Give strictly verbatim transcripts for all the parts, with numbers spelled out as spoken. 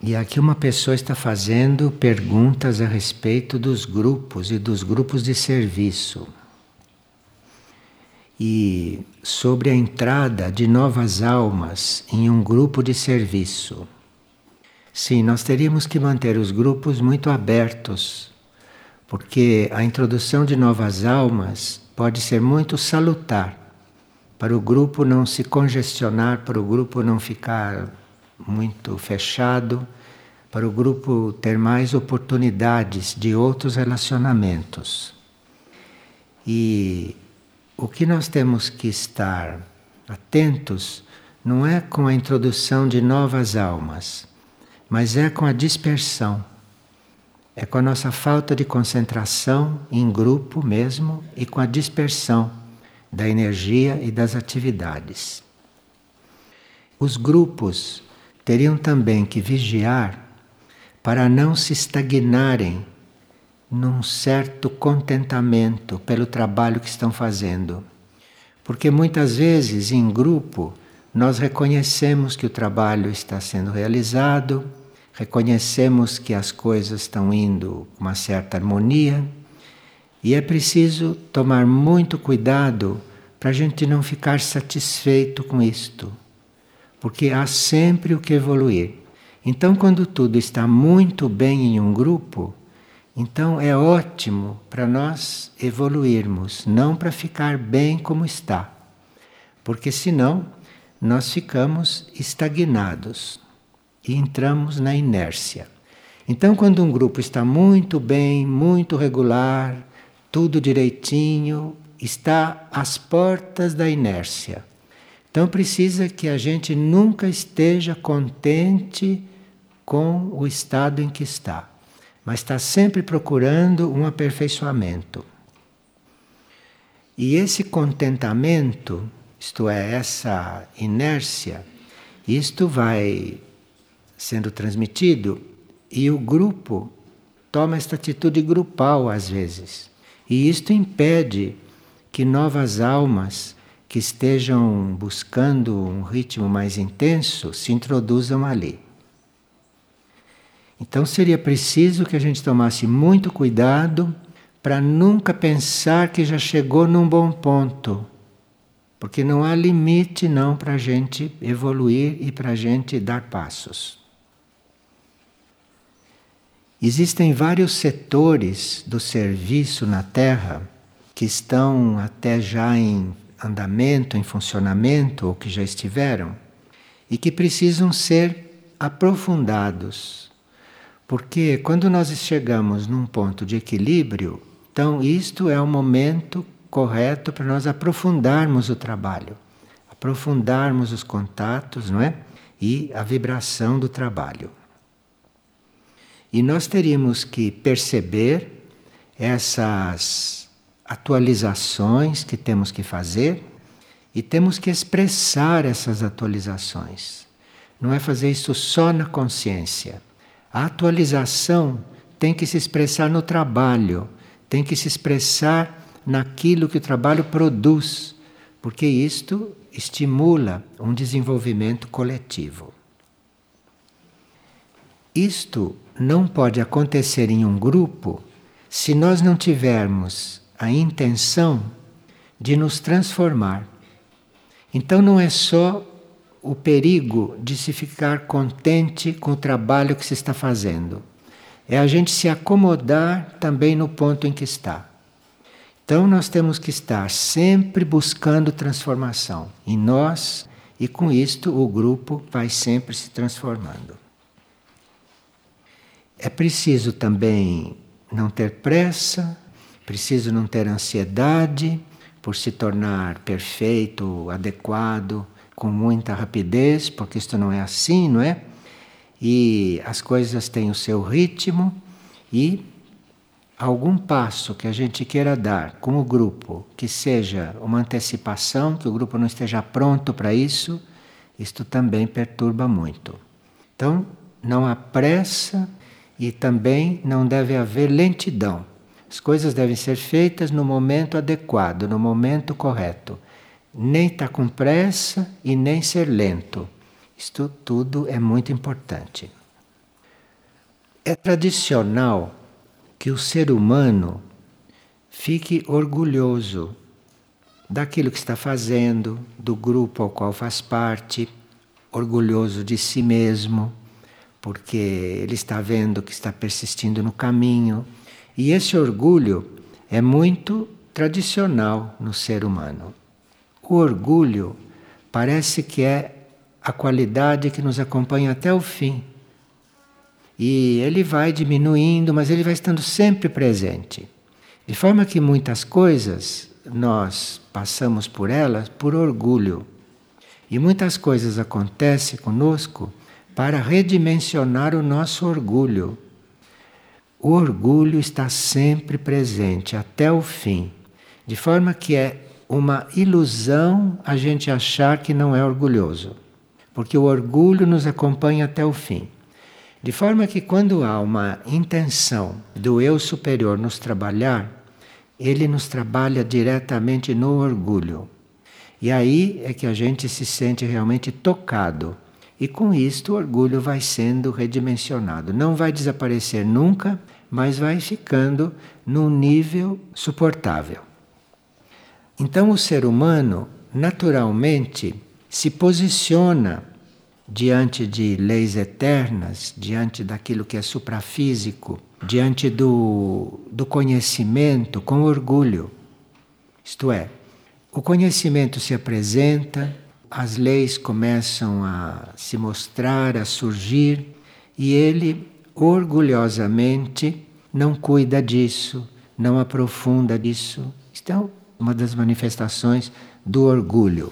E aqui uma pessoa está fazendo perguntas a respeito dos grupos e dos grupos de serviço. E sobre a entrada de novas almas em um grupo de serviço. Sim, nós teríamos que manter os grupos muito abertos, porque a introdução de novas almas pode ser muito salutar, para o grupo não se congestionar, para o grupo não ficar muito fechado, para o grupo ter mais oportunidades de outros relacionamentos. E o que nós temos que estar atentos não é com a introdução de novas almas, mas é com a dispersão. É com a nossa falta de concentração em grupo mesmo e com a dispersão da energia e das atividades. Os grupos teriam também que vigiar para não se estagnarem num certo contentamento pelo trabalho que estão fazendo. Porque muitas vezes em grupo nós reconhecemos que o trabalho está sendo realizado, reconhecemos que as coisas estão indo com uma certa harmonia e é preciso tomar muito cuidado para a gente não ficar satisfeito com isto, porque há sempre o que evoluir. Então, quando tudo está muito bem em um grupo, então é ótimo para nós evoluirmos, não para ficar bem como está, porque senão nós ficamos estagnados e entramos na inércia. Então, quando um grupo está muito bem, muito regular, tudo direitinho, está às portas da inércia. Então precisa que a gente nunca esteja contente com o estado em que está, mas está sempre procurando um aperfeiçoamento. E esse contentamento, isto é, essa inércia, isto vai sendo transmitido e o grupo toma esta atitude grupal às vezes. E isto impede que novas almas que estejam buscando um ritmo mais intenso se introduzam ali. Então seria preciso que a gente tomasse muito cuidado para nunca pensar que já chegou num bom ponto, porque não há limite não para a gente evoluir e para a gente dar passos. Existem vários setores do serviço na Terra que estão até já em andamento, em funcionamento, ou que já estiveram, e que precisam ser aprofundados. Porque quando nós chegamos num ponto de equilíbrio, então isto é o momento correto para nós aprofundarmos o trabalho, aprofundarmos os contatos, não é? E a vibração do trabalho. E nós teríamos que perceber essas atualizações que temos que fazer e temos que expressar essas atualizações. Não é fazer isso só na consciência. A atualização tem que se expressar no trabalho, tem que se expressar naquilo que o trabalho produz, porque isto estimula um desenvolvimento coletivo. Isto não pode acontecer em um grupo se nós não tivermos a intenção de nos transformar. Então não é só o perigo de se ficar contente com o trabalho que se está fazendo. É a gente se acomodar também no ponto em que está. Então nós temos que estar sempre buscando transformação em nós e com isto o grupo vai sempre se transformando. É preciso também não ter pressa, preciso não ter ansiedade por se tornar perfeito, adequado, com muita rapidez, porque isto não é assim, não é? E as coisas têm o seu ritmo e algum passo que a gente queira dar como grupo, que seja uma antecipação, que o grupo não esteja pronto para isso, isto também perturba muito. Então, não há pressa e também não deve haver lentidão. As coisas devem ser feitas no momento adequado, no momento correto. Nem estar com pressa e nem ser lento. Isto tudo é muito importante. É tradicional que o ser humano fique orgulhoso daquilo que está fazendo, do grupo ao qual faz parte, orgulhoso de si mesmo, porque ele está vendo que está persistindo no caminho. E esse orgulho é muito tradicional no ser humano. O orgulho parece que é a qualidade que nos acompanha até o fim. E ele vai diminuindo, mas ele vai estando sempre presente. De forma que muitas coisas nós passamos por elas por orgulho. E muitas coisas acontecem conosco para redimensionar o nosso orgulho. O orgulho está sempre presente até o fim. De forma que é uma ilusão a gente achar que não é orgulhoso. Porque o orgulho nos acompanha até o fim. De forma que quando há uma intenção do eu superior nos trabalhar, ele nos trabalha diretamente no orgulho. E aí é que a gente se sente realmente tocado. E com isto o orgulho vai sendo redimensionado. Não vai desaparecer nunca, mas vai ficando num nível suportável. Então o ser humano, naturalmente, se posiciona diante de leis eternas, diante daquilo que é suprafísico, diante do, do conhecimento com orgulho. Isto é, o conhecimento se apresenta, as leis começam a se mostrar, a surgir, e ele orgulhosamente não cuida disso, não aprofunda disso. Então, uma das manifestações do orgulho.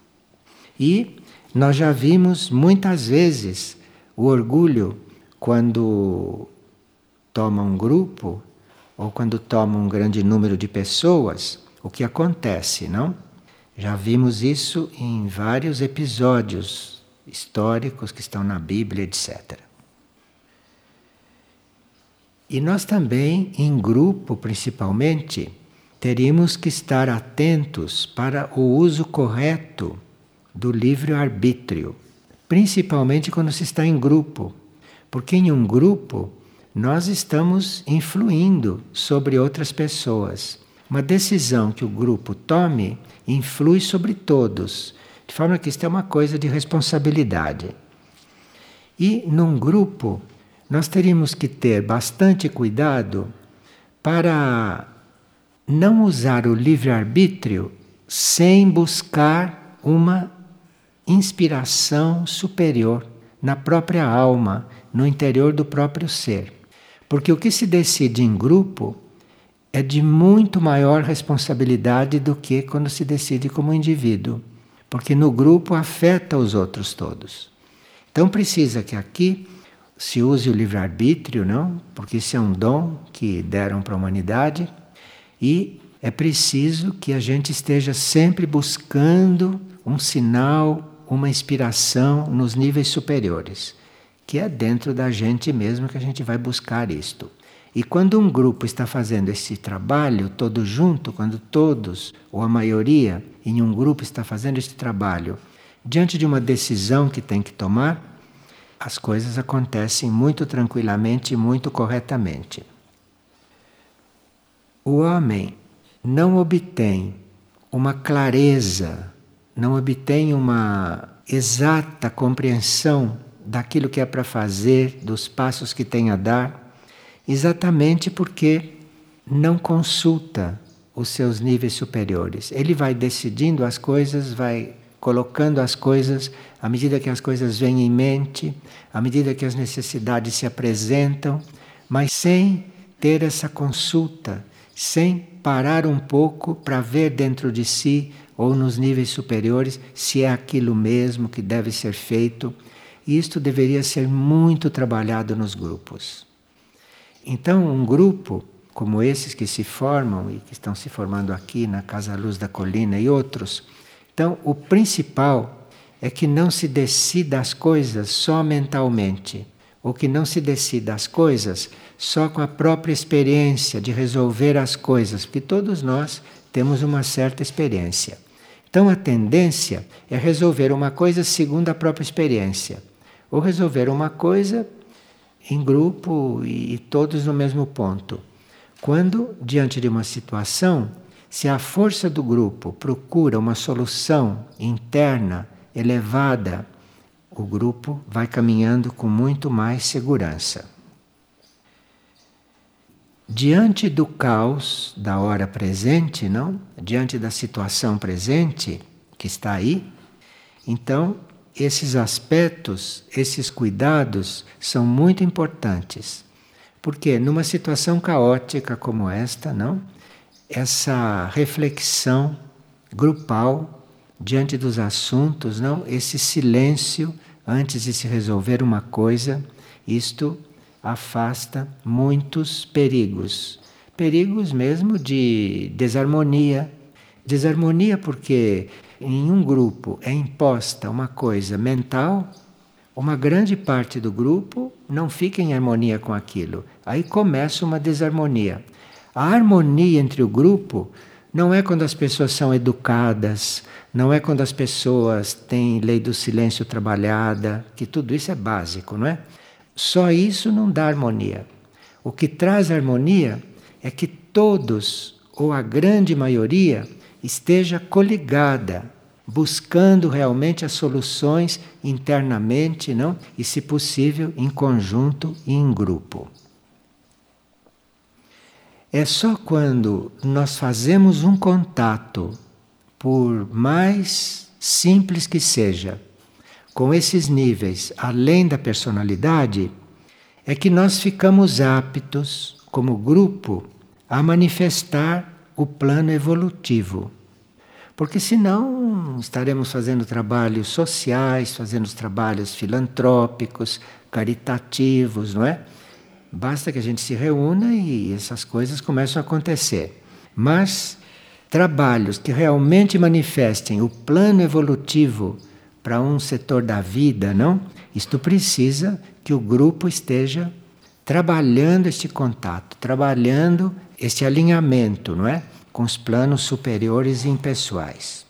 E nós já vimos muitas vezes o orgulho quando toma um grupo ou quando toma um grande número de pessoas, o que acontece, não? Já vimos isso em vários episódios históricos que estão na Bíblia, etcétera. E nós também, em grupo principalmente, teríamos que estar atentos para o uso correto do livre-arbítrio, principalmente quando se está em grupo, porque em um grupo nós estamos influindo sobre outras pessoas. Uma decisão que o grupo tome influi sobre todos, de forma que isto é uma coisa de responsabilidade. E num grupo nós teríamos que ter bastante cuidado para não usar o livre-arbítrio sem buscar uma inspiração superior na própria alma, no interior do próprio ser. Porque o que se decide em grupo é de muito maior responsabilidade do que quando se decide como indivíduo. Porque no grupo afeta os outros todos. Então precisa que aqui se use o livre-arbítrio, não? Porque isso é um dom que deram para a humanidade. E é preciso que a gente esteja sempre buscando um sinal, uma inspiração nos níveis superiores, que é dentro da gente mesmo que a gente vai buscar isto. E quando um grupo está fazendo esse trabalho todo junto, quando todos, ou a maioria, em um grupo está fazendo esse trabalho, diante de uma decisão que tem que tomar, as coisas acontecem muito tranquilamente e muito corretamente. O homem não obtém uma clareza, não obtém uma exata compreensão daquilo que é para fazer, dos passos que tem a dar, exatamente porque não consulta os seus níveis superiores. Ele vai decidindo as coisas, vai colocando as coisas à medida que as coisas vêm em mente, à medida que as necessidades se apresentam, mas sem ter essa consulta, sem parar um pouco para ver dentro de si ou nos níveis superiores se é aquilo mesmo que deve ser feito. E isto deveria ser muito trabalhado nos grupos. Então, um grupo como esses que se formam e que estão se formando aqui na Casa Luz da Colina e outros, então o principal é que não se decida as coisas só mentalmente, ou que não se decida as coisas só com a própria experiência de resolver as coisas, porque todos nós temos uma certa experiência. Então a tendência é resolver uma coisa segundo a própria experiência, ou resolver uma coisa em grupo e todos no mesmo ponto. Quando, diante de uma situação, se a força do grupo procura uma solução interna elevada, o grupo vai caminhando com muito mais segurança. Diante do caos da hora presente, não? Diante da situação presente que está aí, então esses aspectos, esses cuidados são muito importantes. Porque numa situação caótica como esta, não? Essa reflexão grupal diante dos assuntos, não? Esse silêncio antes de se resolver uma coisa, isto afasta muitos perigos. Perigos mesmo de desarmonia. Desarmonia porque em um grupo é imposta uma coisa mental, uma grande parte do grupo não fica em harmonia com aquilo. Aí começa uma desarmonia. A harmonia entre o grupo não é quando as pessoas são educadas, não é quando as pessoas têm lei do silêncio trabalhada, que tudo isso é básico, não é? Só isso não dá harmonia. O que traz harmonia é que todos, ou a grande maioria, esteja coligada, buscando realmente as soluções internamente, não? E, se possível, em conjunto e em grupo. É só quando nós fazemos um contato, por mais simples que seja, com esses níveis além da personalidade, é que nós ficamos aptos, como grupo, a manifestar o plano evolutivo. Porque senão estaremos fazendo trabalhos sociais, fazendo trabalhos filantrópicos, caritativos, não é? Basta que a gente se reúna e essas coisas começam a acontecer. Mas trabalhos que realmente manifestem o plano evolutivo para um setor da vida, não? Isto precisa que o grupo esteja trabalhando este contato, trabalhando este alinhamento, não é? Com os planos superiores e impessoais.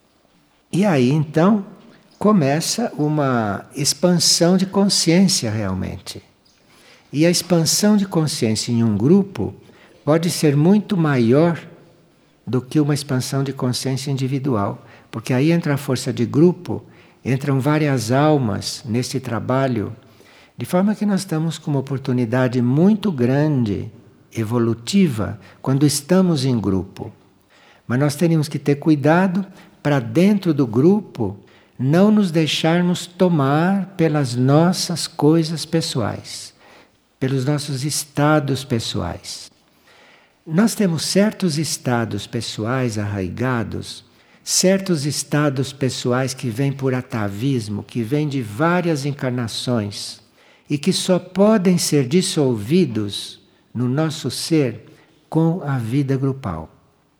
E aí, então, começa uma expansão de consciência realmente. E a expansão de consciência em um grupo pode ser muito maior do que uma expansão de consciência individual, porque aí entra a força de grupo, entram várias almas neste trabalho, de forma que nós estamos com uma oportunidade muito grande, evolutiva, quando estamos em grupo. Mas nós teríamos que ter cuidado para, dentro do grupo, não nos deixarmos tomar pelas nossas coisas pessoais, pelos nossos estados pessoais. Nós temos certos estados pessoais arraigados, certos estados pessoais que vêm por atavismo, que vêm de várias encarnações e que só podem ser dissolvidos no nosso ser com a vida grupal.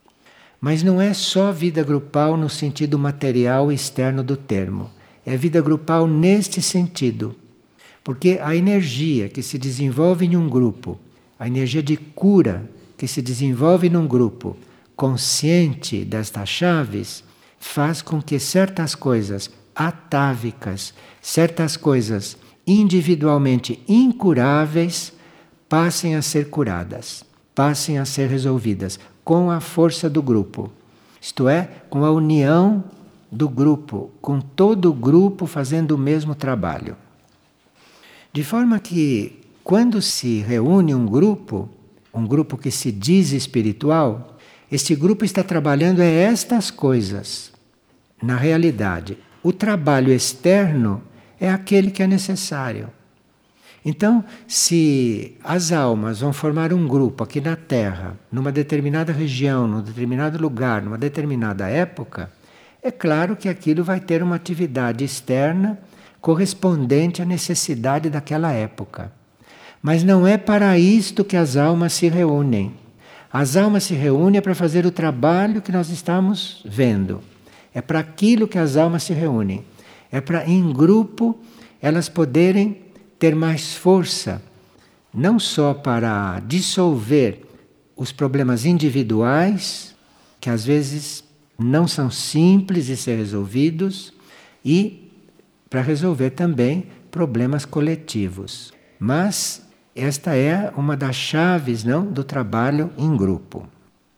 Mas não é só vida grupal no sentido material externo do termo. É vida grupal neste sentido. Porque a energia que se desenvolve em um grupo, a energia de cura que se desenvolve num grupo, consciente destas chaves, faz com que certas coisas atávicas, certas coisas individualmente incuráveis, passem a ser curadas, passem a ser resolvidas com a força do grupo. Isto é, com a união do grupo, com todo o grupo fazendo o mesmo trabalho. De forma que, quando se reúne um grupo, um grupo que se diz espiritual, este grupo está trabalhando é estas coisas. Na realidade, o trabalho externo é aquele que é necessário. Então, se as almas vão formar um grupo aqui na Terra, numa determinada região, num determinado lugar, numa determinada época, é claro que aquilo vai ter uma atividade externa correspondente à necessidade daquela época. Mas não é para isto que as almas se reúnem. As almas se reúnem para fazer o trabalho que nós estamos vendo. É para aquilo que as almas se reúnem. É para, em grupo, elas poderem ter mais força, não só para dissolver os problemas individuais, que às vezes não são simples de ser resolvidos, e para resolver também problemas coletivos. Mas esta é uma das chaves, não, do trabalho em grupo.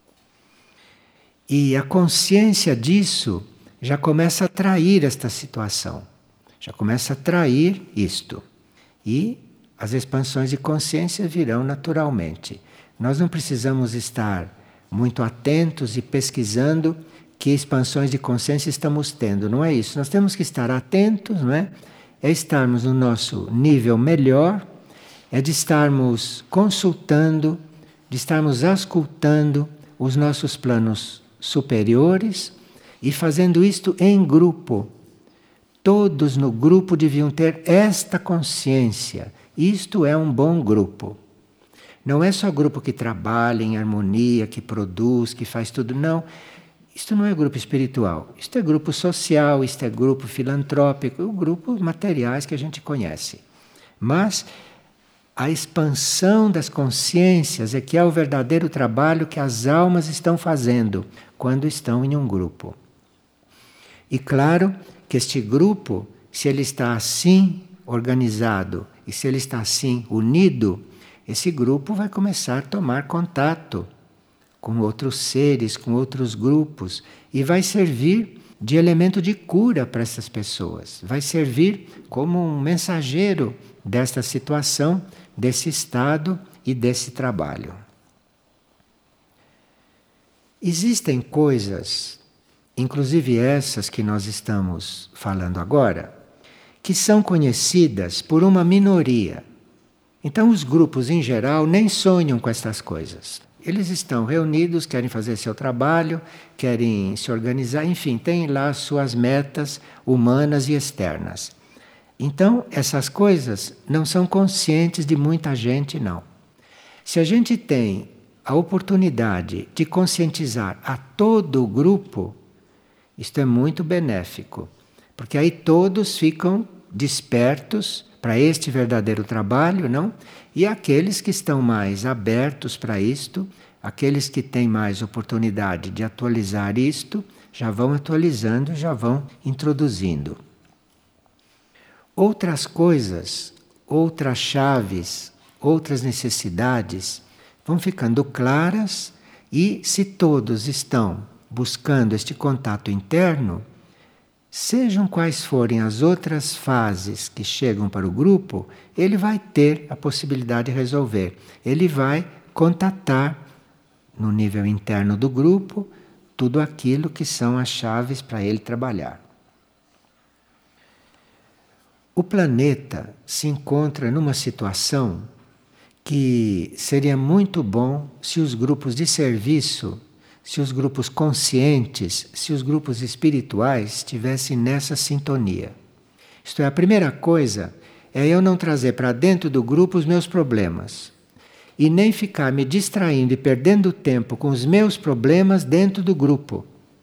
E a consciência disso já começa a atrair esta situação, já começa a atrair isto. E as expansões de consciência virão naturalmente. Nós não precisamos estar muito atentos e pesquisando que expansões de consciência estamos tendo, não é isso. Nós temos que estar atentos, não é? É estarmos no nosso nível melhor, é de estarmos consultando, de estarmos auscultando os nossos planos superiores e fazendo isto em grupo. Todos no grupo deviam ter esta consciência. Isto é um bom grupo. Não é só grupo que trabalha em harmonia, que produz, que faz tudo. Não. Isto não é grupo espiritual. Isto é grupo social, isto é grupo filantrópico, grupos materiais que a gente conhece. Mas a expansão das consciências é que é o verdadeiro trabalho que as almas estão fazendo quando estão em um grupo. E claro que este grupo, se ele está assim organizado e se ele está assim unido, esse grupo vai começar a tomar contato com outros seres, com outros grupos, e vai servir de elemento de cura para essas pessoas. Vai servir como um mensageiro desta situação, desse estado e desse trabalho. Existem coisas, inclusive essas que nós estamos falando agora, que são conhecidas por uma minoria. Então os grupos em geral nem sonham com estas coisas. Eles estão reunidos, querem fazer seu trabalho, querem se organizar, enfim, têm lá suas metas humanas e externas. Então, essas coisas não são conscientes de muita gente, não. Se a gente tem a oportunidade de conscientizar a todo o grupo, isto é muito benéfico, porque aí todos ficam despertos para este verdadeiro trabalho, não? E aqueles que estão mais abertos para isto, aqueles que têm mais oportunidade de atualizar isto, já vão atualizando, já vão introduzindo. Outras coisas, outras chaves, outras necessidades vão ficando claras e se todos estão buscando este contato interno, sejam quais forem as outras fases que chegam para o grupo, ele vai ter a possibilidade de resolver. Ele vai contatar no nível interno do grupo tudo aquilo que são as chaves para ele trabalhar. O planeta se encontra numa situação que seria muito bom se os grupos de serviço, se os grupos conscientes, se os grupos espirituais estivessem nessa sintonia. Isto é, a primeira coisa é eu não trazer para dentro do grupo os meus problemas e nem ficar me distraindo e perdendo tempo com os meus problemas dentro do grupo.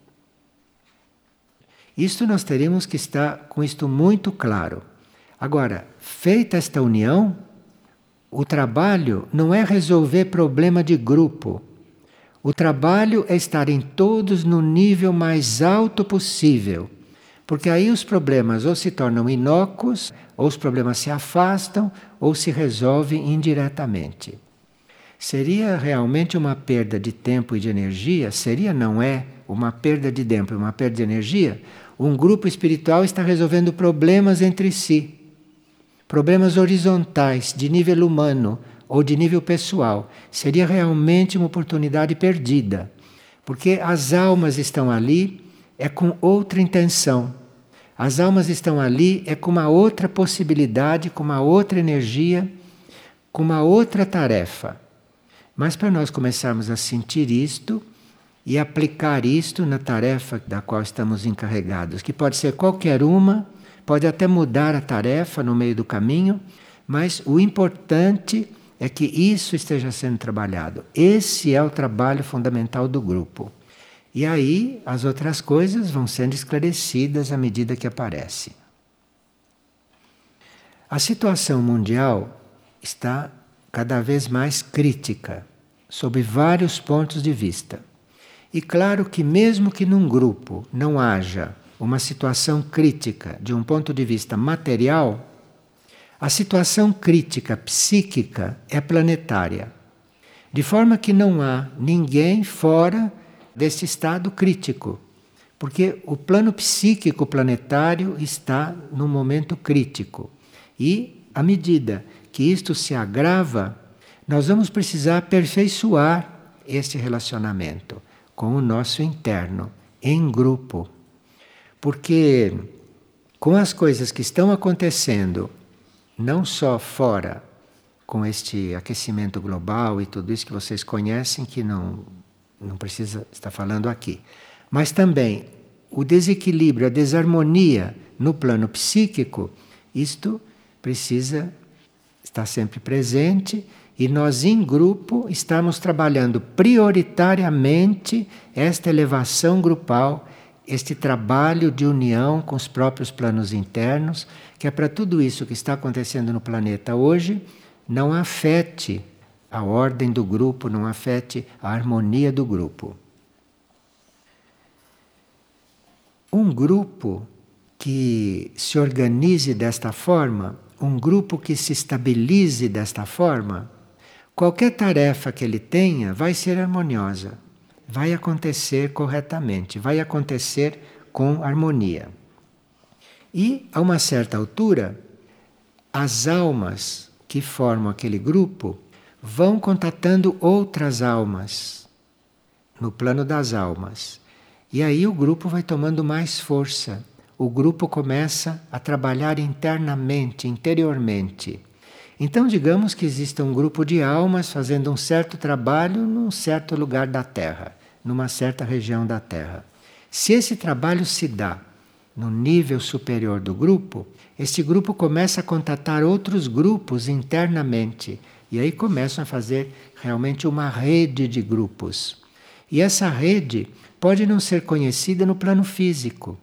Isto nós teríamos que estar com isto muito claro. Agora, feita esta união, o trabalho não é resolver problema de grupo. O trabalho é estarem todos no nível mais alto possível, porque aí os problemas ou se tornam inócuos, ou os problemas se afastam, ou se resolvem indiretamente. Seria realmente uma perda de tempo e de energia? Seria, não é, uma perda de tempo e uma perda de energia? Um grupo espiritual está resolvendo problemas entre si, problemas horizontais, de nível humano, ou de nível pessoal, seria realmente uma oportunidade perdida. Porque as almas estão ali é com outra intenção. As almas estão ali é com uma outra possibilidade, com uma outra energia, com uma outra tarefa. Mas para nós começarmos a sentir isto e aplicar isto na tarefa da qual estamos encarregados, que pode ser qualquer uma, pode até mudar a tarefa no meio do caminho, mas o importante é que isso esteja sendo trabalhado. Esse é o trabalho fundamental do grupo. E aí as outras coisas vão sendo esclarecidas à medida que aparecem. A situação mundial está cada vez mais crítica, sob vários pontos de vista. E claro que mesmo que num grupo não haja uma situação crítica de um ponto de vista material, A situação crítica psíquica é planetária, de forma que não há ninguém fora desse estado crítico, porque o plano psíquico planetário está num momento crítico. E, à medida que isto se agrava, nós vamos precisar aperfeiçoar este relacionamento com o nosso interno, em grupo. Porque com as coisas que estão acontecendo, não só fora, com este aquecimento global e tudo isso que vocês conhecem, que não, não precisa estar falando aqui, mas também o desequilíbrio, a desarmonia no plano psíquico, isto precisa estar sempre presente e nós, em grupo, estamos trabalhando prioritariamente esta elevação grupal, este trabalho de união com os próprios planos internos, que é para tudo isso que está acontecendo no planeta hoje, não afete a ordem do grupo, não afete a harmonia do grupo. Um grupo que se organize desta forma, um grupo que se estabilize desta forma, qualquer tarefa que ele tenha vai ser harmoniosa, vai acontecer corretamente, vai acontecer com harmonia. E, a uma certa altura, as almas que formam aquele grupo vão contatando outras almas no plano das almas. E aí o grupo vai tomando mais força. O grupo começa a trabalhar internamente, interiormente. Então, digamos que exista um grupo de almas fazendo um certo trabalho num certo lugar da Terra, numa certa região da Terra. Se esse trabalho se dá no nível superior do grupo, este grupo começa a contatar outros grupos internamente. E aí começam a fazer realmente uma rede de grupos. E essa rede pode não ser conhecida no plano físico.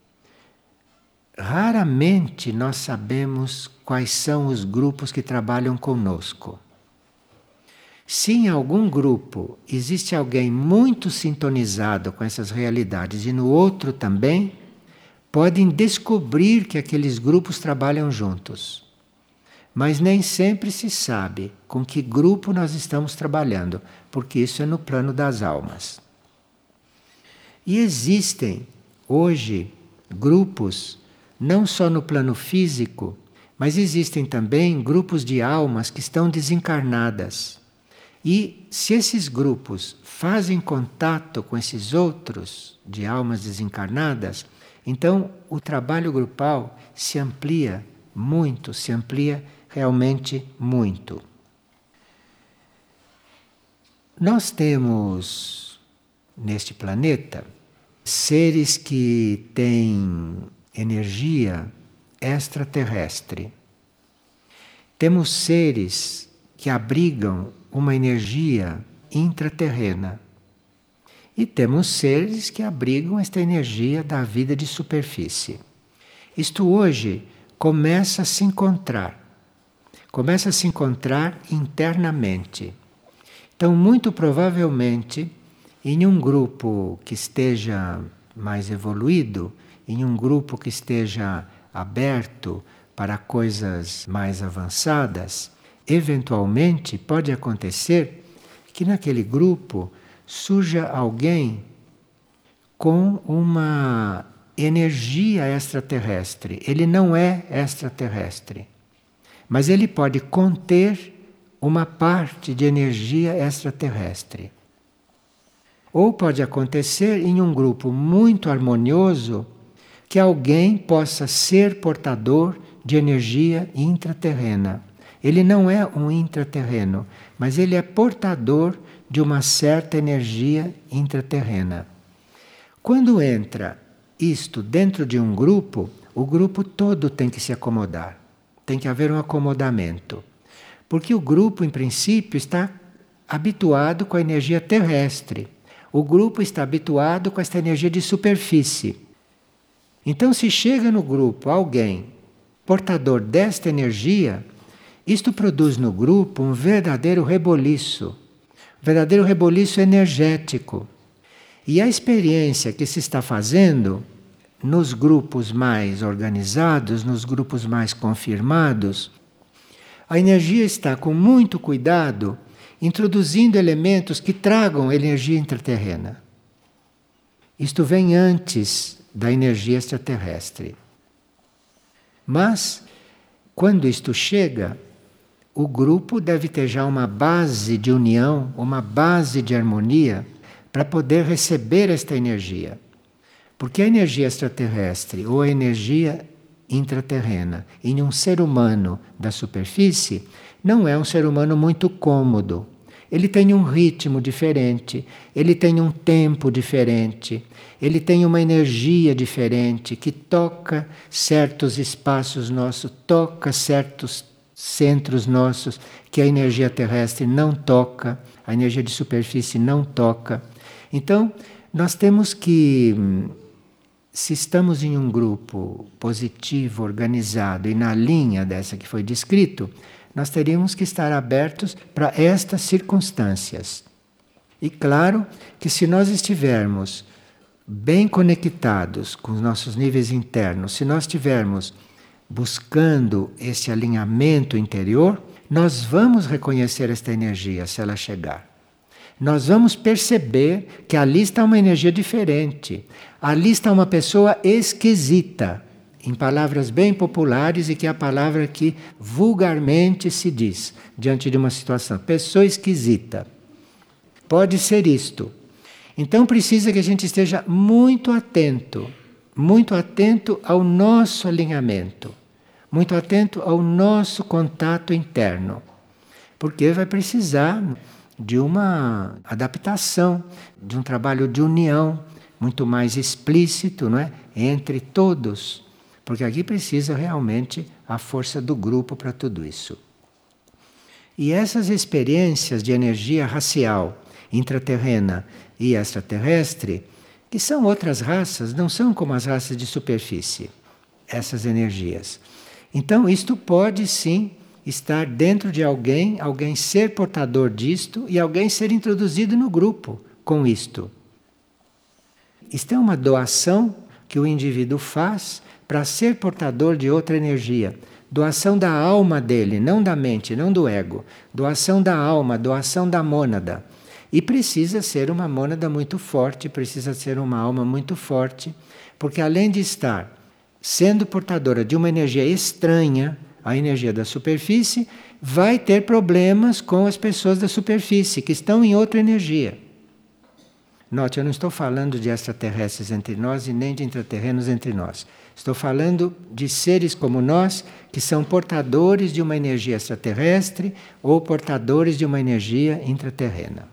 Raramente nós sabemos quais são os grupos que trabalham conosco. Se em algum grupo existe alguém muito sintonizado com essas realidades e no outro também, podem descobrir que aqueles grupos trabalham juntos. Mas nem sempre se sabe com que grupo nós estamos trabalhando, porque isso é no plano das almas. E existem hoje grupos não só no plano físico, mas existem também grupos de almas que estão desencarnadas. E se esses grupos fazem contato com esses outros de almas desencarnadas, então o trabalho grupal se amplia muito, se amplia realmente muito. Nós temos neste planeta seres que têm energia extraterrestre. Temos seres que abrigam uma energia intraterrena. E temos seres que abrigam esta energia da vida de superfície. Isto hoje começa a se encontrar. Começa a se encontrar internamente. Então, muito provavelmente, em um grupo que esteja mais evoluído, em um grupo que esteja aberto para coisas mais avançadas, eventualmente pode acontecer que naquele grupo surja alguém com uma energia extraterrestre. Ele não é extraterrestre, mas ele pode conter uma parte de energia extraterrestre. Ou pode acontecer em um grupo muito harmonioso que alguém possa ser portador de energia intraterrena. Ele não é um intraterreno, mas ele é portador de uma certa energia intraterrena. Quando entra isto dentro de um grupo, o grupo todo tem que se acomodar. Tem que haver um acomodamento. Porque o grupo, em princípio, está habituado com a energia terrestre. O grupo está habituado com esta energia de superfície. Então, se chega no grupo alguém portador desta energia, isto produz no grupo um verdadeiro reboliço, um verdadeiro reboliço energético. E a experiência que se está fazendo nos grupos mais organizados, nos grupos mais confirmados, A energia está com muito cuidado introduzindo elementos que tragam energia intraterrena. Isto vem antes da energia extraterrestre. Mas, quando isto chega, o grupo deve ter já uma base de união, uma base de harmonia, para poder receber esta energia. Porque a energia extraterrestre ou a energia intraterrena em um ser humano da superfície não é um ser humano muito cômodo. Ele tem um ritmo diferente, ele tem um tempo diferente, ele tem uma energia diferente que toca certos espaços nossos, toca certos centros nossos que a energia terrestre não toca, a energia de superfície não toca. Então, nós temos que, se estamos em um grupo positivo, organizado e na linha dessa que foi descrito, nós teríamos que estar abertos para estas circunstâncias. E claro que se nós estivermos bem conectados com os nossos níveis internos, se nós estivermos buscando esse alinhamento interior, nós vamos reconhecer esta energia se ela chegar. Nós vamos perceber que ali está uma energia diferente. Ali está uma pessoa esquisita, em palavras bem populares e que é a palavra que vulgarmente se diz diante de uma situação. Pessoa esquisita. Pode ser isto. Então precisa que a gente esteja muito atento, muito atento ao nosso alinhamento, muito atento ao nosso contato interno, porque vai precisar de uma adaptação, de um trabalho de união muito mais explícito, não é? Entre todos. Porque aqui precisa realmente a força do grupo para tudo isso. E essas experiências de energia racial, intraterrena e extraterrestre, que são outras raças, não são como as raças de superfície, essas energias. Então, isto pode sim estar dentro de alguém, alguém ser portador disto e alguém ser introduzido no grupo com isto. Isto é uma doação que o indivíduo faz para ser portador de outra energia. Doação da alma dele, não da mente, não do ego. Doação da alma, doação da mônada. E precisa ser uma mônada muito forte, precisa ser uma alma muito forte, porque além de estar sendo portadora de uma energia estranha, a energia da superfície, vai ter problemas com as pessoas da superfície, que estão em outra energia. Note, eu não estou falando de extraterrestres entre nós e nem de intraterrenos entre nós. Estou falando de seres como nós, que são portadores de uma energia extraterrestre ou portadores de uma energia intraterrena.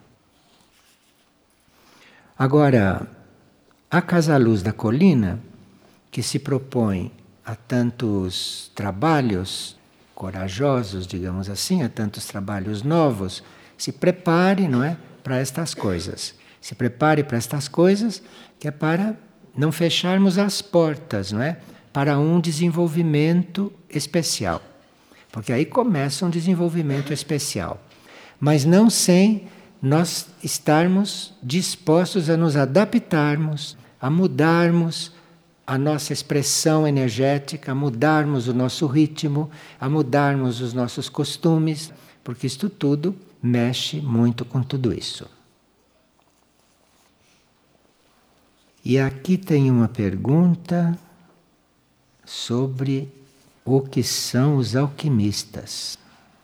Agora, a Casa Luz da Colina, que se propõe a tantos trabalhos corajosos, digamos assim, a tantos trabalhos novos, se prepare, não é, para estas coisas. Se prepare para estas coisas, que é para não fecharmos as portas, não é? Para um desenvolvimento especial. Porque aí começa um desenvolvimento especial. Mas não sem nós estarmos dispostos a nos adaptarmos, a mudarmos a nossa expressão energética, a mudarmos o nosso ritmo, a mudarmos os nossos costumes, porque isto tudo mexe muito com tudo isso. E aqui tem uma pergunta sobre o que são os alquimistas.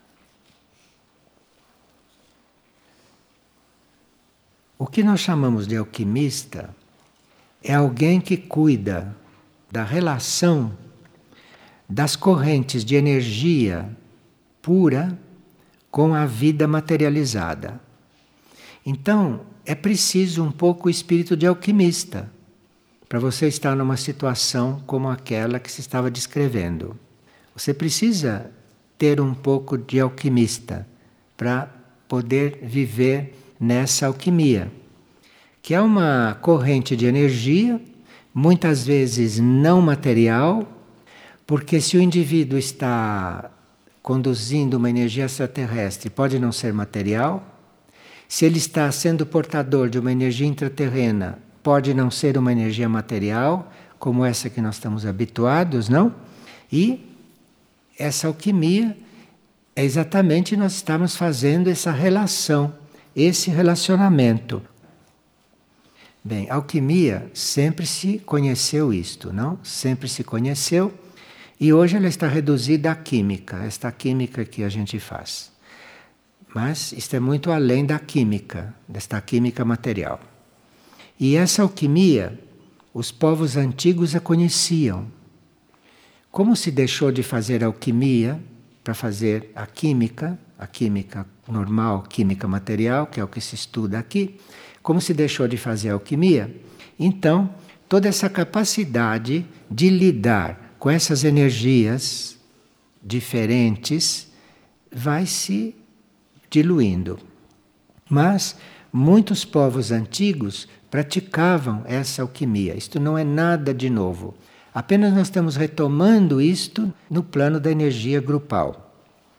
O que nós chamamos de alquimista é alguém que cuida da relação das correntes de energia pura com a vida materializada. Então, é preciso um pouco o espírito de alquimista para você estar numa situação como aquela que se estava descrevendo. Você precisa ter um pouco de alquimista para poder viver nessa alquimia, que é uma corrente de energia, muitas vezes não material, porque se o indivíduo está conduzindo uma energia extraterrestre, pode não ser material. Se ele está sendo portador de uma energia intraterrena, pode não ser uma energia material, como essa que nós estamos habituados, não? E essa alquimia é exatamente nós estamos fazendo essa relação, esse relacionamento. Bem, a alquimia sempre se conheceu isto, não? Sempre se conheceu e hoje ela está reduzida à química, esta química que a gente faz. Mas isto é muito além da química, desta química material. E essa alquimia, os povos antigos a conheciam. Como se deixou de fazer alquimia para fazer a química, a química normal, química material, que é o que se estuda aqui, como se deixou de fazer alquimia, então toda essa capacidade de lidar com essas energias diferentes vai se diluindo. Mas muitos povos antigos praticavam essa alquimia. Isto não é nada de novo. Apenas nós estamos retomando isto no plano da energia grupal.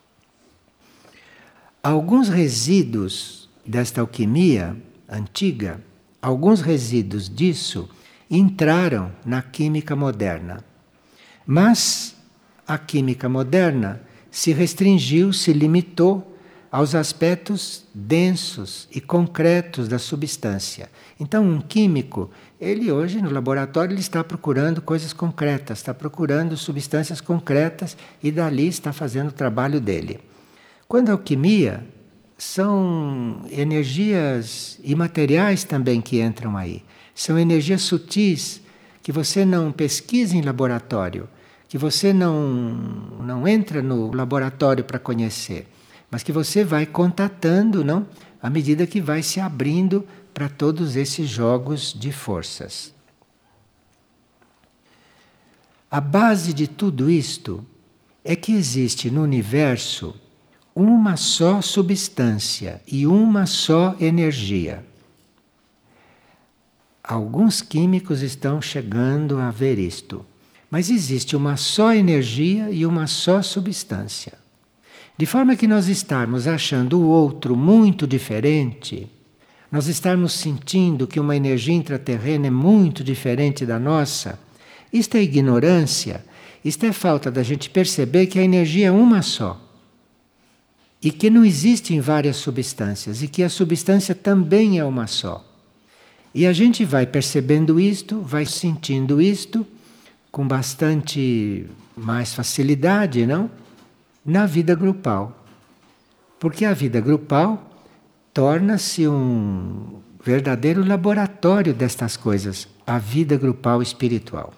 Alguns resíduos desta alquimia antiga, alguns resíduos disso entraram na química moderna. Mas a química moderna se restringiu, se limitou aos aspectos densos e concretos da substância. Então, um químico, ele hoje no laboratório ele está procurando coisas concretas, está procurando substâncias concretas e dali está fazendo o trabalho dele. Quando a alquimia, são energias imateriais também que entram aí. São energias sutis que você não pesquisa em laboratório, que você não, não entra no laboratório para conhecer, mas que você vai contatando, não? À medida que vai se abrindo para todos esses jogos de forças. A base de tudo isto é que existe no universo uma só substância e uma só energia. Alguns químicos estão chegando a ver isto, mas existe uma só energia e uma só substância. De forma que nós estarmos achando o outro muito diferente, nós estarmos sentindo que uma energia intraterrena é muito diferente da nossa, isto é ignorância, isto é falta da gente perceber que a energia é uma só. E que não existem várias substâncias, e que a substância também é uma só. E a gente vai percebendo isto, vai sentindo isto, com bastante mais facilidade, não? Na vida grupal. Porque a vida grupal torna-se um verdadeiro laboratório destas coisas, a vida grupal espiritual.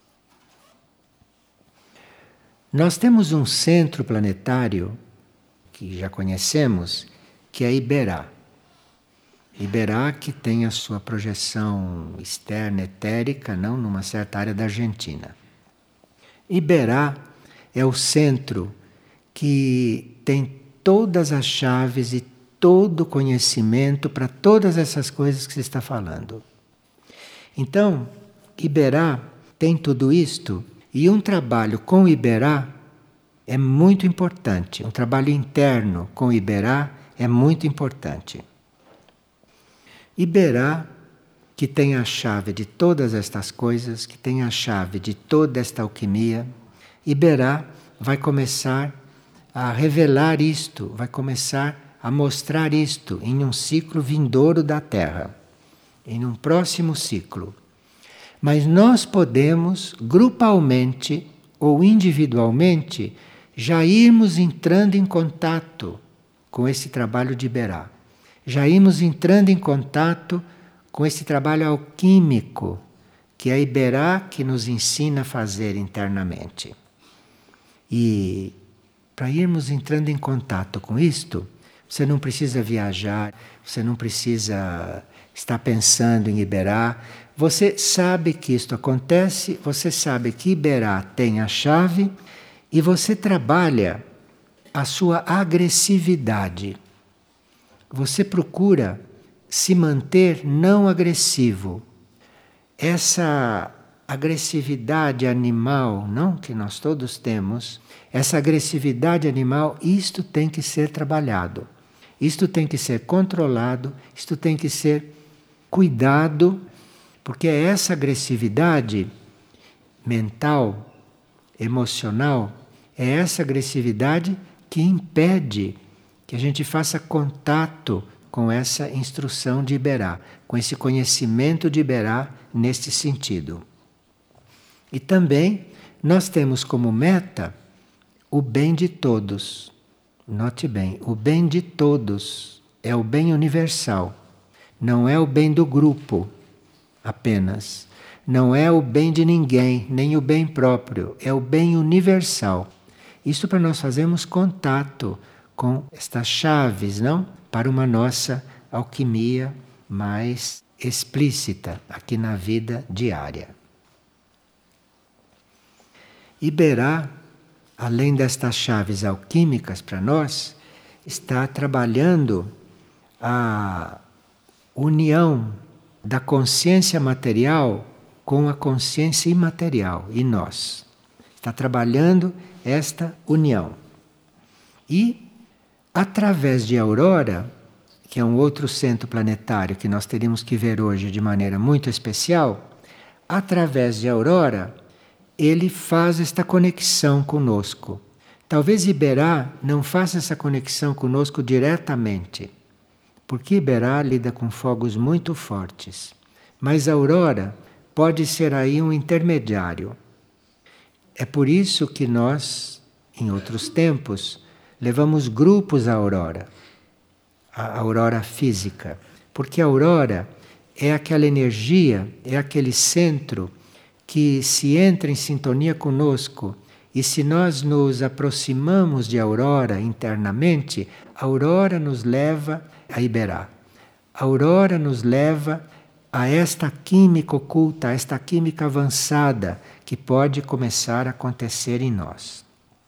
Nós temos um centro planetário que já conhecemos, que é Iberá. Iberá que tem a sua projeção externa etérica, não, numa certa área da Argentina. Iberá é o centro que tem todas as chaves e todo o conhecimento para todas essas coisas que se está falando. Então, Iberá tem tudo isto e um trabalho com Iberá é muito importante. Um trabalho interno com Iberá é muito importante. Iberá, que tem a chave de todas estas coisas, que tem a chave de toda esta alquimia, Iberá vai começar a revelar isto, vai começar a mostrar isto em um ciclo vindouro da Terra, em um próximo ciclo. Mas nós podemos, grupalmente ou individualmente, já irmos entrando em contato com esse trabalho de Iberá. Já irmos entrando em contato com esse trabalho alquímico, que é a Iberá que nos ensina a fazer internamente. E para irmos entrando em contato com isto, você não precisa viajar, você não precisa estar pensando em Iberá. Você sabe que isto acontece, você sabe que Iberá tem a chave e você trabalha a sua agressividade. Você procura se manter não agressivo. Essa agressividade animal, não, que nós todos temos, essa agressividade animal, isto tem que ser trabalhado. Isto tem que ser controlado, isto tem que ser cuidado, porque é essa agressividade mental, emocional, é essa agressividade que impede que a gente faça contato com essa instrução de Iberá, com esse conhecimento de Iberá neste sentido. E também nós temos como meta o bem de todos. Note bem, o bem de todos é o bem universal, não é o bem do grupo apenas, não é o bem de ninguém, nem o bem próprio, é o bem universal. Isso para nós fazermos contato com estas chaves, não? Para uma nossa alquimia mais explícita aqui na vida diária. Iberá, além destas chaves alquímicas para nós, está trabalhando a união da consciência material com a consciência imaterial em nós. Está trabalhando esta união. E, através de Aurora, que é um outro centro planetário que nós teríamos que ver hoje de maneira muito especial, através de Aurora, ele faz esta conexão conosco. Talvez Iberá não faça essa conexão conosco diretamente, porque Iberá lida com fogos muito fortes. Mas a Aurora pode ser aí um intermediário. É por isso que nós, em outros tempos, levamos grupos à Aurora, a Aurora física, porque a Aurora é aquela energia, é aquele centro que se entra em sintonia conosco e se nós nos aproximamos de Aurora internamente, a Aurora nos leva a Iberá. A Aurora nos leva a esta química oculta, a esta química avançada que pode começar a acontecer em nós.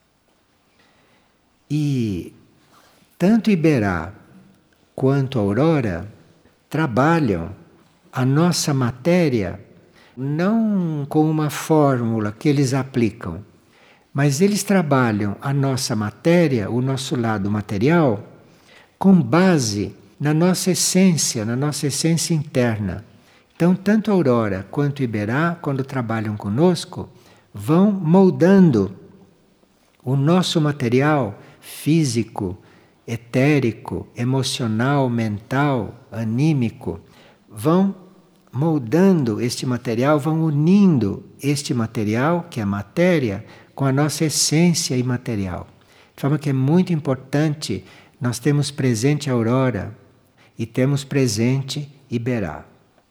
E tanto Iberá quanto a Aurora trabalham a nossa matéria não com uma fórmula que eles aplicam, mas eles trabalham a nossa matéria, o nosso lado material, com base na nossa essência, na nossa essência interna. Então, tanto a Aurora quanto Iberá, quando trabalham conosco, vão moldando o nosso material físico, etérico, emocional, mental, anímico, vão moldando este material, vão unindo este material, que é a matéria, com a nossa essência imaterial. De forma que é muito importante nós termos presente a Aurora e temos presente Iberá.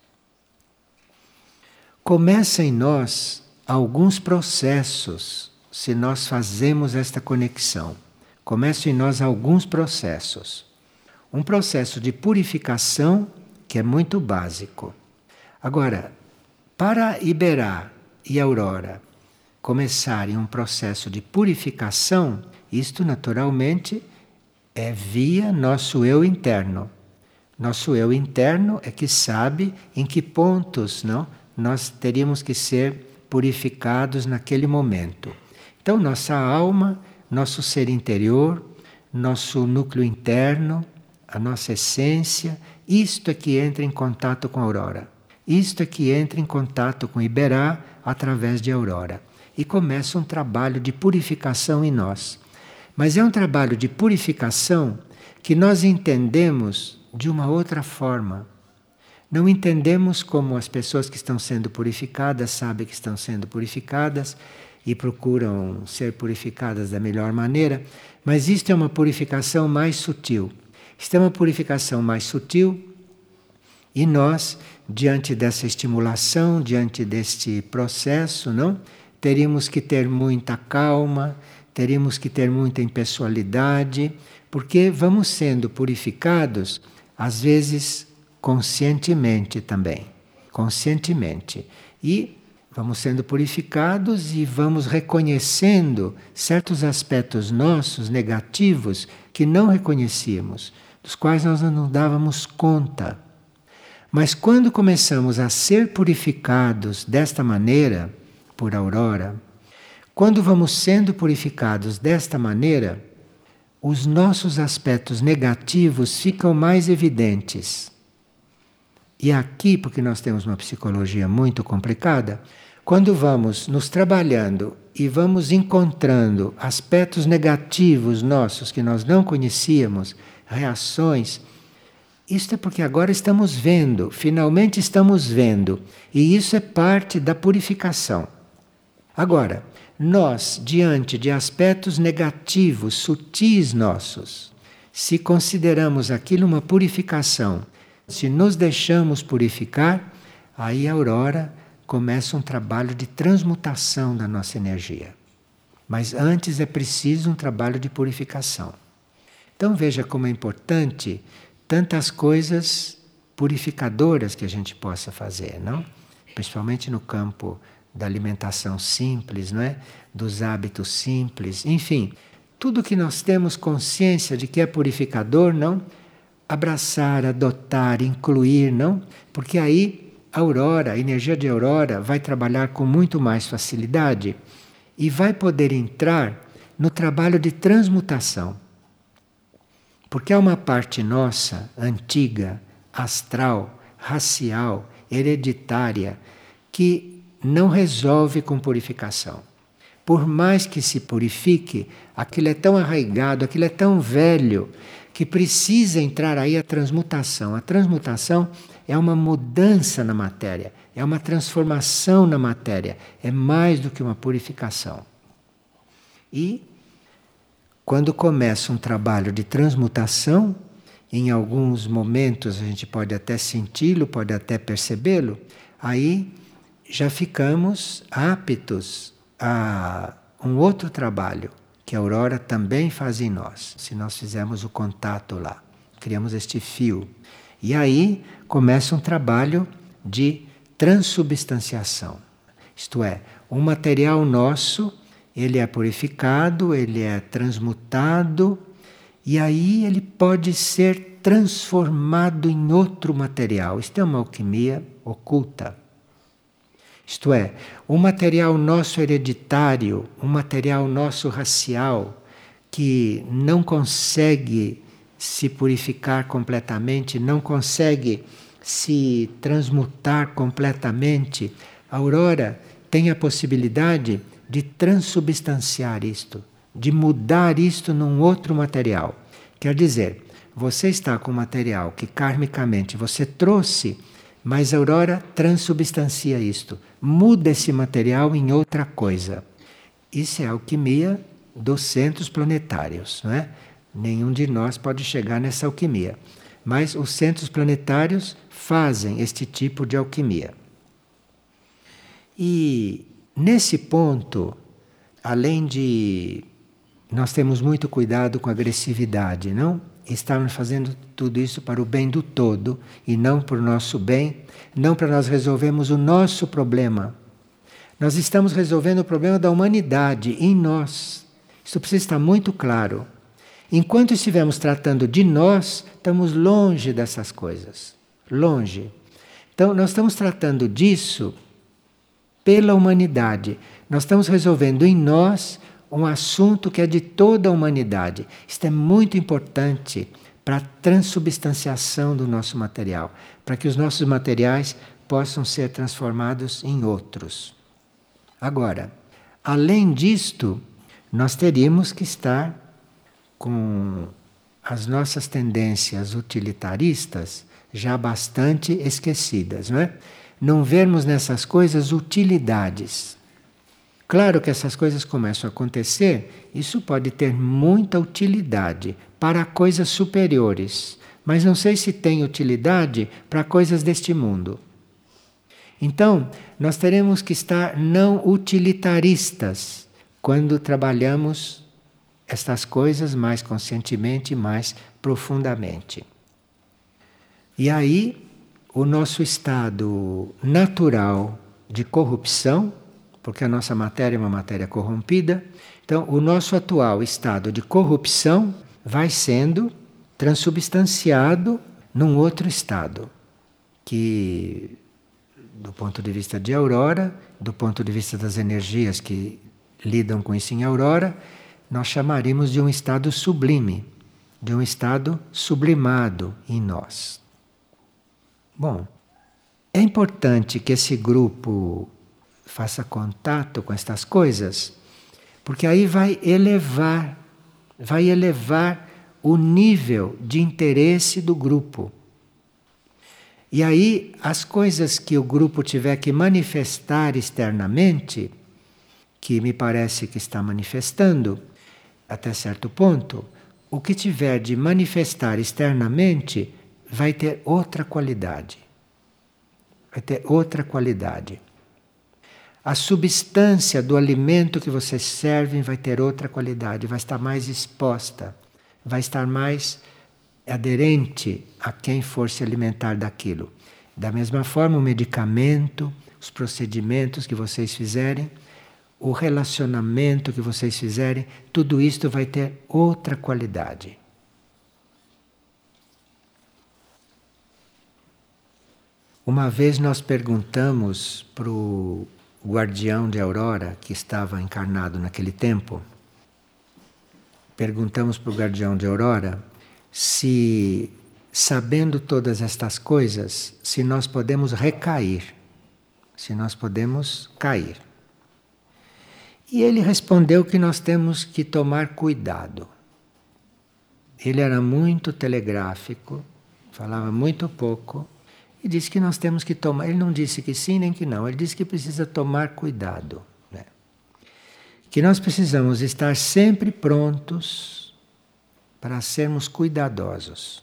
Começa em nós alguns processos, se nós fazemos esta conexão. Começam em nós alguns processos. Um processo de purificação que é muito básico. Agora, para Iberá e Aurora começarem um processo de purificação, isto naturalmente é via nosso eu interno. Nosso eu interno é que sabe em que pontos, não, nós teríamos que ser purificados naquele momento. Então, nossa alma, nosso ser interior, nosso núcleo interno, a nossa essência, isto é que entra em contato com a Aurora. Isto é que entra em contato com Iberá através de Aurora. E começa um trabalho de purificação em nós. Mas é um trabalho de purificação que nós entendemos de uma outra forma. Não entendemos como as pessoas que estão sendo purificadas sabem que estão sendo purificadas e procuram ser purificadas da melhor maneira, mas isto é uma purificação mais sutil. Isto é uma purificação mais sutil e nós, diante dessa estimulação, diante deste processo, não, teríamos que ter muita calma, teríamos que ter muita impessoalidade, porque vamos sendo purificados, às vezes conscientemente também, conscientemente. E vamos sendo purificados e vamos reconhecendo certos aspectos nossos negativos que não reconhecíamos, dos quais nós não dávamos conta. Mas quando começamos a ser purificados desta maneira, por Aurora, quando vamos sendo purificados desta maneira, os nossos aspectos negativos ficam mais evidentes. E aqui, porque nós temos uma psicologia muito complicada, quando vamos nos trabalhando e vamos encontrando aspectos negativos nossos que nós não conhecíamos, reações, isto é porque agora estamos vendo, finalmente estamos vendo, e isso é parte da purificação. Agora, nós, diante de aspectos negativos, sutis nossos, se consideramos aquilo uma purificação, se nos deixamos purificar, aí a aurora começa um trabalho de transmutação da nossa energia. Mas antes é preciso um trabalho de purificação. Então veja como é importante tantas coisas purificadoras que a gente possa fazer, não? Principalmente no campo da alimentação simples, não é? Dos hábitos simples, enfim, tudo que nós temos consciência de que é purificador, não? Abraçar, adotar, incluir, não? Porque aí a aurora, a energia de aurora vai trabalhar com muito mais facilidade e vai poder entrar no trabalho de transmutação. Porque há uma parte nossa, antiga, astral, racial, hereditária, que não resolve com purificação. Por mais que se purifique, aquilo é tão arraigado, aquilo é tão velho, que precisa entrar aí a transmutação. A transmutação é uma mudança na matéria, é uma transformação na matéria, é mais do que uma purificação. E quando começa um trabalho de transmutação, em alguns momentos a gente pode até senti-lo, pode até percebê-lo, aí já ficamos aptos a um outro trabalho que a aurora também faz em nós, se nós fizermos o contato lá, criamos este fio. E aí começa um trabalho de transubstanciação. Isto é, um material nosso, ele é purificado, ele é transmutado, e aí ele pode ser transformado em outro material. Isto é uma alquimia oculta. Isto é, um material nosso hereditário, um material nosso racial, que não consegue se purificar completamente, não consegue se transmutar completamente, a aurora tem a possibilidade de transubstanciar isto, de mudar isto num outro material. Quer dizer, você está com material que karmicamente você trouxe, mas a aurora transubstancia isto, muda esse material em outra coisa. Isso é a alquimia dos centros planetários, não é? Nenhum de nós pode chegar nessa alquimia, mas os centros planetários fazem este tipo de alquimia. E nesse ponto, além de nós temos muito cuidado com a agressividade, não? Estamos fazendo tudo isso para o bem do todo e não para o nosso bem, não para nós resolvermos o nosso problema. Nós estamos resolvendo o problema da humanidade em nós. Isso precisa estar muito claro. Enquanto estivermos tratando de nós, estamos longe dessas coisas. Longe. Então, nós estamos tratando disso pela humanidade. Nós estamos resolvendo em nós um assunto que é de toda a humanidade. Isto é muito importante para a transubstanciação do nosso material, para que os nossos materiais possam ser transformados em outros. Agora, além disto, nós teríamos que estar com as nossas tendências utilitaristas já bastante esquecidas, não é? Não vermos nessas coisas utilidades. Claro que essas coisas começam a acontecer, isso pode ter muita utilidade para coisas superiores, mas não sei se tem utilidade para coisas deste mundo. Então, nós teremos que estar não utilitaristas quando trabalhamos estas coisas mais conscientemente e mais profundamente. E aí, o nosso estado natural de corrupção, porque a nossa matéria é uma matéria corrompida, então o nosso atual estado de corrupção vai sendo transubstanciado num outro estado, que do ponto de vista de aurora, do ponto de vista das energias que lidam com isso em aurora, nós chamaríamos de um estado sublime, de um estado sublimado em nós. Bom, é importante que esse grupo faça contato com estas coisas, porque aí vai elevar, vai elevar o nível de interesse do grupo. E aí as coisas que o grupo tiver que manifestar externamente, que me parece que está manifestando, até certo ponto, o que tiver de manifestar externamente vai ter outra qualidade. Vai ter outra qualidade. A substância do alimento que vocês servem vai ter outra qualidade, vai estar mais exposta, vai estar mais aderente a quem for se alimentar daquilo. Da mesma forma, o medicamento, os procedimentos que vocês fizerem, o relacionamento que vocês fizerem, tudo isto vai ter outra qualidade. Uma vez nós perguntamos para o guardião de Aurora, que estava encarnado naquele tempo, perguntamos para o guardião de Aurora se, sabendo todas estas coisas, se nós podemos recair, se nós podemos cair. E ele respondeu que nós temos que tomar cuidado. Ele era muito telegráfico, falava muito pouco, e disse que nós temos que tomar. Ele não disse que sim nem que não, ele disse que precisa tomar cuidado, né? Que nós precisamos estar sempre prontos para sermos cuidadosos.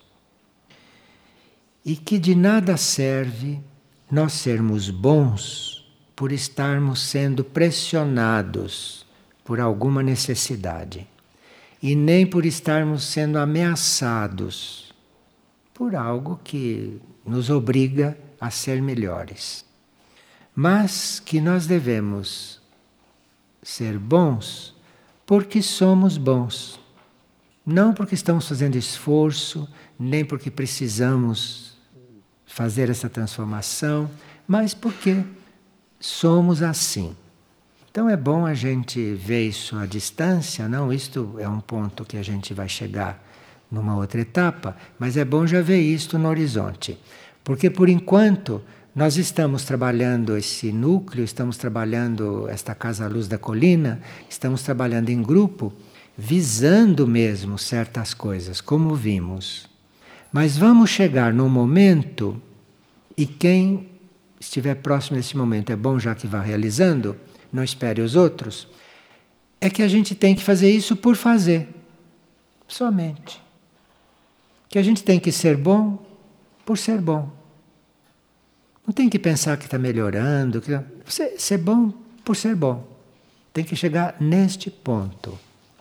E que de nada serve nós sermos bons por estarmos sendo pressionados por alguma necessidade, e nem por estarmos sendo ameaçados por algo que nos obriga a ser melhores. Mas que nós devemos ser bons porque somos bons. Não porque estamos fazendo esforço, nem porque precisamos fazer essa transformação, mas porque somos assim. Então é bom a gente ver isso à distância, não? Isto é um ponto que a gente vai chegar numa outra etapa, mas é bom já ver isto no horizonte. Porque por enquanto nós estamos trabalhando esse núcleo, estamos trabalhando esta Casa Luz da Colina, estamos trabalhando em grupo, visando mesmo certas coisas, como vimos. Mas vamos chegar num momento, e quem estiver próximo desse momento, é bom já que vá realizando, não espere os outros, é que a gente tem que fazer isso por fazer, somente. Que a gente tem que ser bom por ser bom. Não tem que pensar que está melhorando, que ser, ser bom por ser bom. Tem que chegar neste ponto.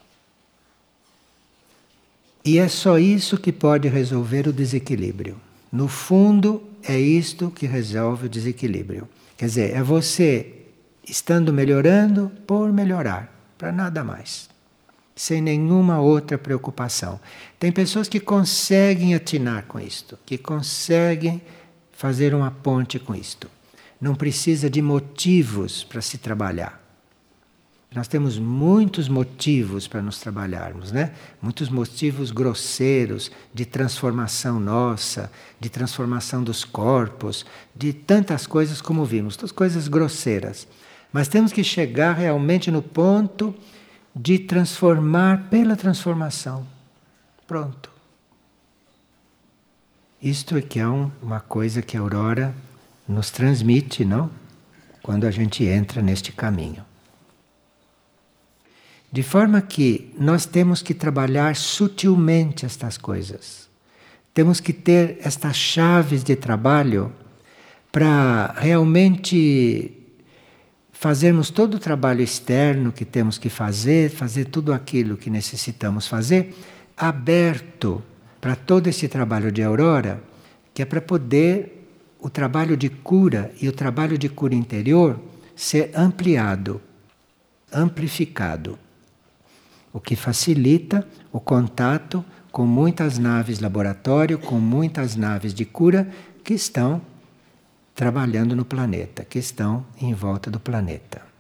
E é só isso que pode resolver o desequilíbrio. No fundo, é isto que resolve o desequilíbrio. Quer dizer, é você estando melhorando por melhorar, para nada mais. Sem nenhuma outra preocupação. Tem pessoas que conseguem atinar com isto, que conseguem fazer uma ponte com isto. Não precisa de motivos para se trabalhar. Nós temos muitos motivos para nos trabalharmos, né? Muitos motivos grosseiros de transformação nossa, de transformação dos corpos, de tantas coisas como vimos, todas coisas grosseiras. Mas temos que chegar realmente no ponto de transformar pela transformação. Pronto. Isto é que é um, uma coisa que a Aurora nos transmite, não? Quando a gente entra neste caminho. De forma que nós temos que trabalhar sutilmente estas coisas. Temos que ter estas chaves de trabalho para realmente fazermos todo o trabalho externo que temos que fazer, fazer tudo aquilo que necessitamos fazer, aberto para todo esse trabalho de Aurora, que é para poder o trabalho de cura e o trabalho de cura interior ser ampliado, amplificado. O que facilita o contato com muitas naves laboratório, com muitas naves de cura que estão trabalhando no planeta, que estão em volta do planeta.